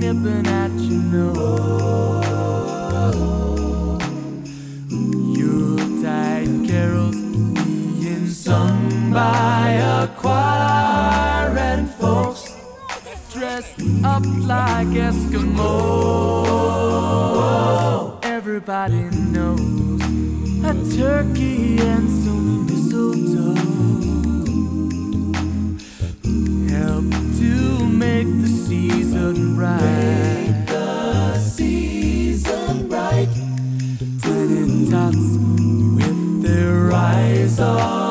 nipping at your nose. Yuletide carols being sung by a choir and folks dressed up like Eskimos. Everybody knows a turkey and some mistletoe help to make the season bright. Make the season bright. Tiny tots with their eyes on